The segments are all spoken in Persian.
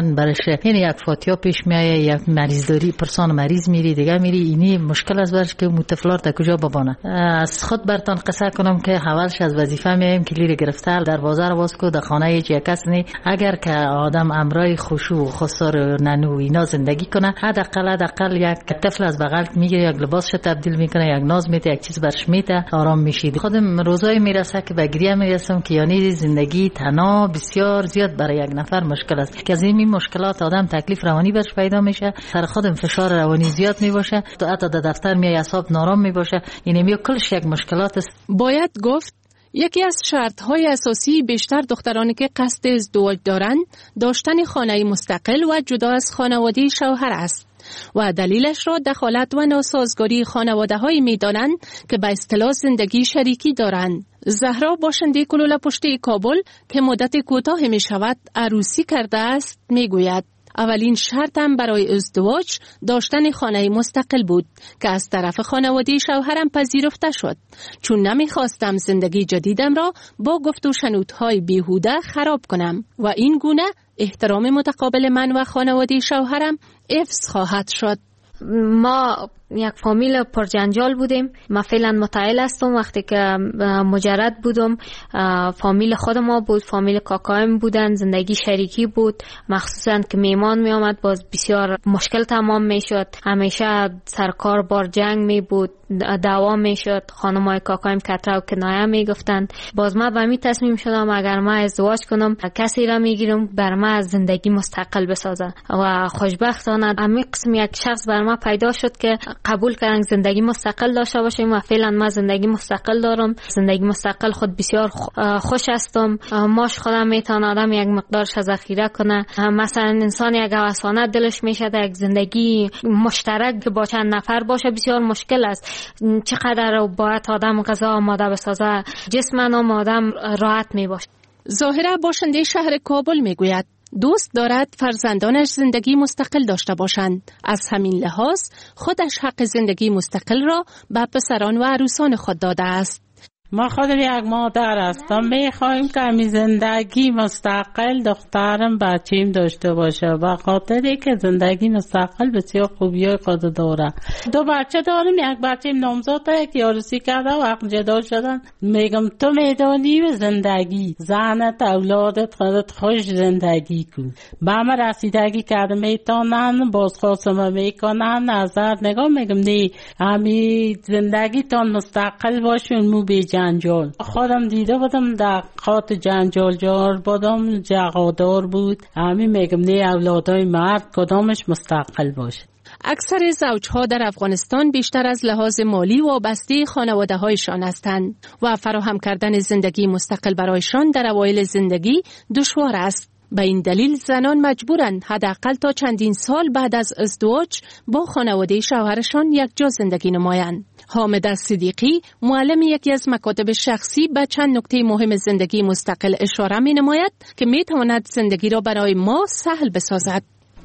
میکنن برش این یک فاتیا پیش میایه، یک مریض داری پرسان مریض میری دیگه میری، اینی مشکل از برش که متفلار تا کجا ببانه. از خود برتان قصه کنم که اولش از وظیفه میایم کلیر گرفته دروازه رو باز کو در خانه هیچ کس نی. اگر که آدم امرای خشوع و خسار ننو اینا زندگی کنه، حداقل یک طفل از بغل میگیره، یک لباسش تبدیل میکنه، یک ناز میده، یک چیز برش میده، آرام میشید. خودم روزای میرسه که به گریه میرسم که یعنی زندگی تنها بسیار زیاد برای یک نفر مشکل است، که از این مشکلات آدم تکلیف روانی برش پیدا میشه، سر خودم فشار روانی زیاد میباشه، تو حتی در دفتر میای اعصاب نارام میباشه. این کلش یک مشکلات است. باید گفت یکی از شرط‌های اساسی بیشتر دخترانی که قصد ازدواج دارند داشتن خانه مستقل و جدا از خانواده شوهر است و دلیلش را دخالت و ناسازگاری خانواده‌هایی می‌دانند که به اصطلاح زندگی شریکی دارند. زهرا باشنده کلوله پشتی کابل که مدت کوتاه می‌شود عروسی کرده است می‌گوید اولین شرطم برای ازدواج داشتن خانه مستقل بود که از طرف خانواده شوهرم پذیرفته شد، چون نمیخواستم زندگی جدیدم را با گفت و شنودهای بیهوده خراب کنم و این گونه احترام متقابل من و خانواده شوهرم حفظ خواهد شد. ما یک فامیل پرجنجال بودیم. من فعلا متعهل هستم. وقتی که مجرد بودم فامیل خود ما بود، فامیل کاکایم بودن، زندگی شریکی بود، مخصوصا که میمان می آمد باز بسیار مشکل تمام می شد. همیشه سرکار بار جنگ می بود، دعوا می شد، خانمای کاکایم کترا و کنایه می گفتند. باز من به می تصمیم شدم اگر من ازدواج کنم کسی را می گیرم بر من از زندگی مستقل بسازه و خوشبختانه همین قسم یک شخص بر من پیدا شد که قبول کردن زندگی مستقل داشته باشیم و فعلا من زندگی مستقل دارم. زندگی مستقل خود بسیار خوش هستم. ماش خودم میتونه آدم یک مقدارش ذخیره کنه. مثلا انسان یک هوسانه دلش میشه یک زندگی مشترک با چند نفر باشه بسیار مشکل است. چقدر باید آدم غذا آماده بسازه، جسم آدم راحت میباشه. ظاهرا باشنده شهر کابل میگوید دوست دارد فرزندانش زندگی مستقل داشته باشند. از همین لحاظ خودش حق زندگی مستقل را به پسران و عروسان خود داده است. ما خودم یک مادر هستم، میخوایم که همی زندگی مستقل دخترم بچیم داشته باشه، به خاطری که زندگی مستقل بسیار خوبیای خود داره. 2 بچه دارم، یک بچه نامزاده که عروسی کرده و حق جدا شدن. میگم تو میدانی به زندگی زنت اولادت خودت خوش زندگی کن. به همه رسیدگی کرده میتونن بازخواستم میکنن نظر نگاه. میگم نه همی زندگی تان مستقل باشون مو بی جنجال. خودم دیده بودم در خاط جنجال جار بودم، جغادار بود. همین میگم نه اولادای مرد کدامش مستقل باشه. اکثر زوجها در افغانستان بیشتر از لحاظ مالی وابسته خانواده‌هایشان هستند و فراهم کردن زندگی مستقل برایشان در اوایل زندگی دشوار است. به این دلیل زنان مجبورند حداقل تا چندین سال بعد از ازدواج با خانواده شوهرشان یکجا زندگی نمایند. حامد صدیقی معلم یکی از مکاتب شخصی به چند نکته مهم زندگی مستقل اشاره می نماید که می تواند زندگی را برای ما سهل بسازد.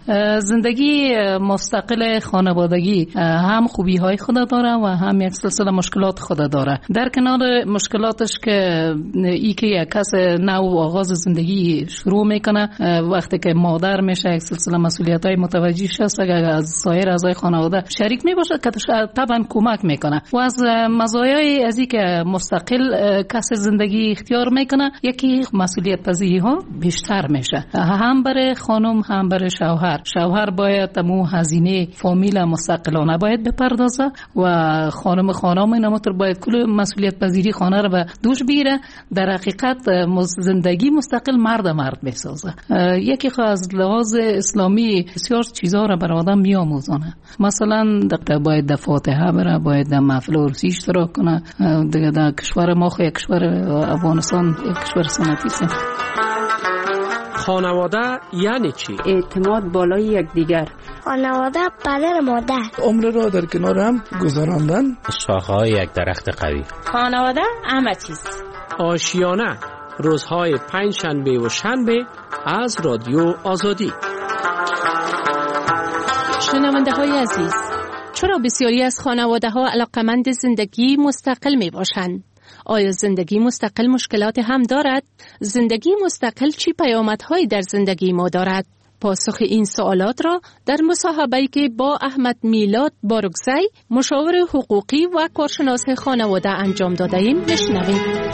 زندگی مستقل خانوادگی هم خوبی های خود داره و هم یک سلسله مشکلات خود داره. در کنار مشکلاتش که ای که یک کس نو آغاز زندگی شروع میکنه وقتی که مادر میشه یک سلسله مسئولیت های متوجه شست و از سایر اعضای خانواده شریک میباشه که طبعا کمک میکنه. و از مزایای از این که مستقل کس زندگی اختیار میکنه یکی مسئولیت پذیری ها بیشتر میشه، هم برای خانم هم برای شوهر. شوهر باید تمام هزینه فامیل مستقلانه باید بپردازه و خانم اینماتر باید کل مسئولیت پذیری خانه رو به دوش بگیره. در حقیقت زندگی مستقل مرد بسازه. یکی از لحاظ اسلامی بسیار چیزها رو برای آدم میآموزونه. مثلا باید در فاتحه بره، باید در محفل عرسی اشتراک کنه. دیگه در کشور ما یک کشور افغانستان یک کشور سنتی است. خانواده یعنی چی؟ اعتماد بالای یکدیگر. خانواده پدر مادر. عمر را در کنار هم گذراندن. شاخه‌های یک درخت قوی. خانواده همه چیز. آشیانه روزهای 5 شنبه و شنبه از رادیو آزادی. شنونده های عزیز، چرا بسیاری از خانواده ها علاقمند زندگی مستقل می باشند؟ آیا زندگی مستقل مشکلات هم دارد؟ زندگی مستقل چی پیامدهایی در زندگی ما دارد؟ پاسخ این سوالات را در مصاحبه‌ای که با احمد میلاد بارگزی مشاور حقوقی و کارشناس خانواده انجام داده ایم بشنویم.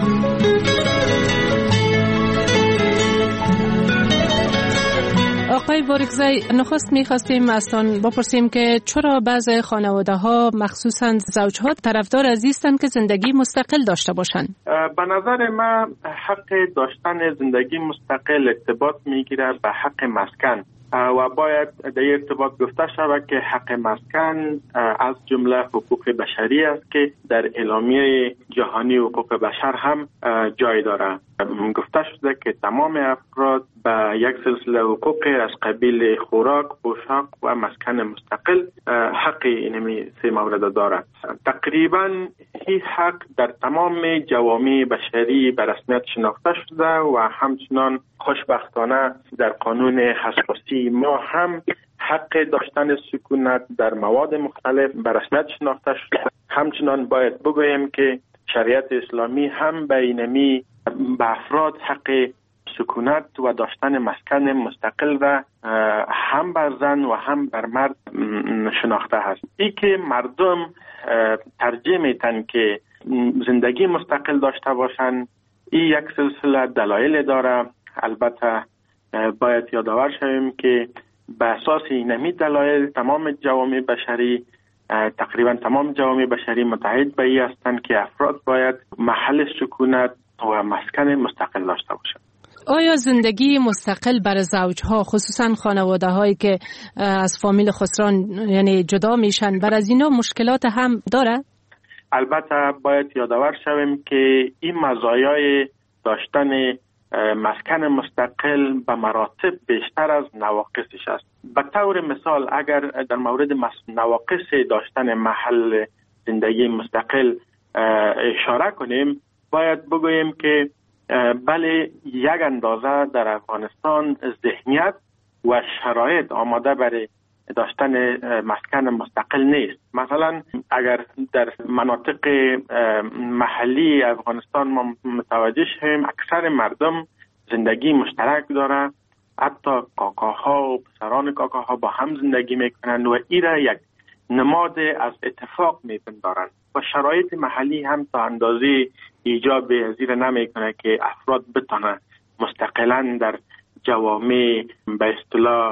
آقای بارگزی، نخست می‌خواستیم ازتان بپرسیم که چرا بعضی خانواده‌ها مخصوصاً زوج‌ها طرفدار از هستند که زندگی مستقل داشته باشند؟ به نظر من حق داشتن زندگی مستقل ارتباط میگیره به حق مسکن و باید در ارتباط گفته شود که حق مسکن از جمله حقوق بشری است که در اعلامیه جهانی حقوق بشر هم جای داره. گفته شده که تمام افراد به یک سلسله حقوق از قبیل خوراک، پوشاک و مسکن مستقل حق اینمی سه مورد دارد. تقریبا این حق در تمام جوامع بشری به رسمیت شناخته شده و همچنان خوشبختانه در قانون اساسی ما هم حق داشتن سکونت در مواد مختلف به رسمیت شناخته شده. همچنان باید بگوییم که شریعت اسلامی هم به اینمی به افراد حق سکونت و داشتن مسکن مستقل و هم بر زن و هم بر مرد شناخته هست. ای که مردم ترجیح میتن که زندگی مستقل داشته باشن، این یک سلسله دلایل داره. البته باید یادآور شویم که به اساس اینمی دلایل تمام جوامع بشری تقریبا تمام جوامع بشری متحد به این هستند که افراد باید محل سکونت و مسکن مستقل داشته باشند. آیا زندگی مستقل برای زوجها، خصوصا خانواده هایی که از فامیل خسران یعنی جدا میشن، بر از اینا مشکلات هم داره؟ البته باید یادآور شویم که این مزایای داشتن مسکن مستقل به مراتب بیشتر از نواقصش است. به طور مثال اگر در مورد نواقص داشتن محل زندگی مستقل اشاره کنیم، باید بگوییم که بله یک اندازه در افغانستان ذهنیت و شرایط آماده برای داشتن مسکن مستقل نیست. مثلا اگر در مناطق محلی افغانستان ما متوجه شویم اکثر مردم زندگی مشترک داره، حتی کاکاها و پسران کاکاها با هم زندگی میکنند و این را یک نماد از اتفاق میپندارند و شرایط محلی هم تا اندازه ایجاب پذیر نمیکنه که افراد بتونه مستقلا در جوامع به اصطلاح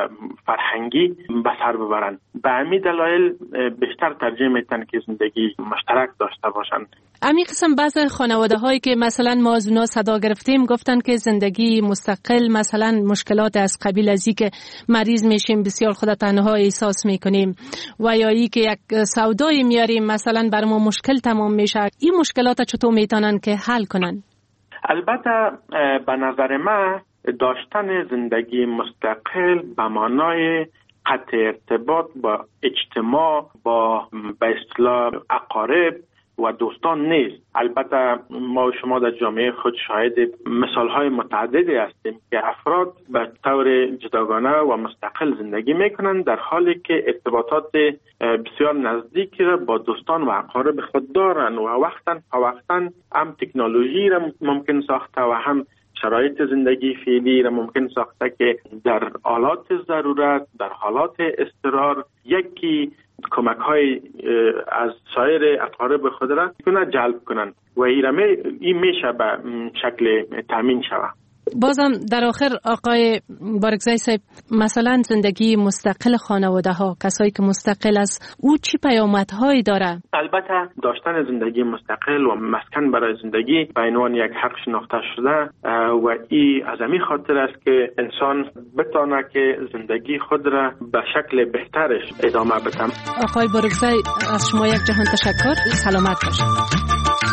فرهنگی به سر ببرند. به همین دلایل بیشتر ترجیح میتن که زندگی مشترک داشته باشند. امی قسم بعض خانواده هایی که مثلا ما از اونا صدا گرفتیم گفتن که زندگی مستقل مثلا مشکلات از قبیل ازی که مریض میشیم بسیار خود تنها احساس میکنیم و یا ای که یک سودایی میاریم مثلا بر ما مشکل تمام میشه. این مشکلات چطور میتونن که حل کنن؟ البته به نظر من داشتن زندگی مستقل به معنای قطع ارتباط با اجتماع، با به اصطلاح اقارب و دوستان نیست. البته ما و شما در جامعه خود شاهد مثالهای متعددی هستیم که افراد به طور جداگانه و مستقل زندگی میکنند در حالی که ارتباطات بسیار نزدیکی را با دوستان و اقارب خود دارند و وقتاً هم تکنولوژی را ممکن ساخته و هم شرایط زندگی فعلی را ممکن ساخته که در حالات ضرورت، در حالات اضطرار یکی کمک های از سایر اقارب خود را جلب کنند و این میشه به شکل تامین شود. بازم در آخر آقای بارگزی صاحب، مثلا زندگی مستقل خانواده ها، کسایی که مستقل است، او چی پیامدهایی داره؟ البته داشتن زندگی مستقل و مسکن برای زندگی به عنوان یک حق شناخته شده و این از همین خاطر است که انسان بتونه که زندگی خود را به شکل بهترش ادامه بده. آقای بارگزی از شما یک جهان تشکر. سلامت باشید.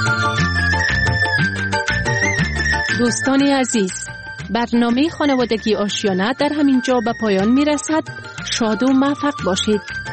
دوستان عزیز، برنامه خانوادگی آشیانه در همین جا به پایان میرسد. شاد و موفق باشید.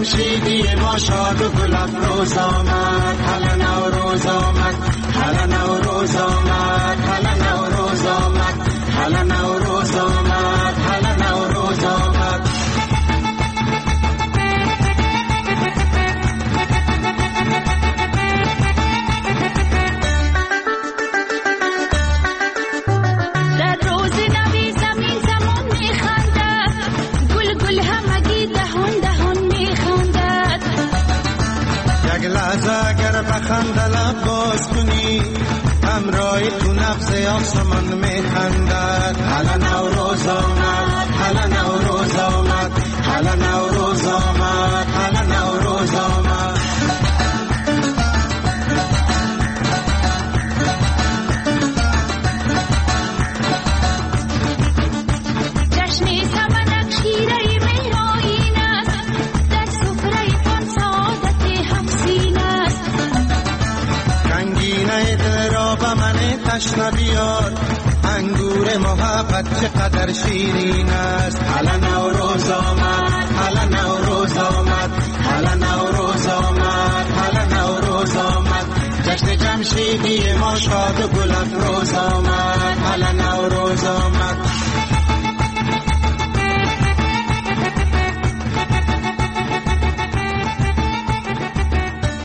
جمشیدی ما شاد و گل افروز آمد. هلا نوروز آمد، هلا نوروز آمد، هلا نوروز آمد، هلا نوروز آمد، هلا نوروز آمد. اگر بخند لب باز کنی همراه تو نبض آسمان میخندد. هلا نوروز آمد، هلا نوروز آمد، هلا نوروز آمد، هلا نوروز آمد. جشن سمنک شیره مهرائین است، در سفره تان سعادت همسین است. رنگینه دل را به من تشنه بیار، انگور محبت چقدر شیرین است. هلا نوروز آمد، هلا نوروز آمد، هلا نوروز آمد، هلا نوروز آمد. جشن جمشیدی ما شاد و گل افروز آمد. هلا نوروز آمد.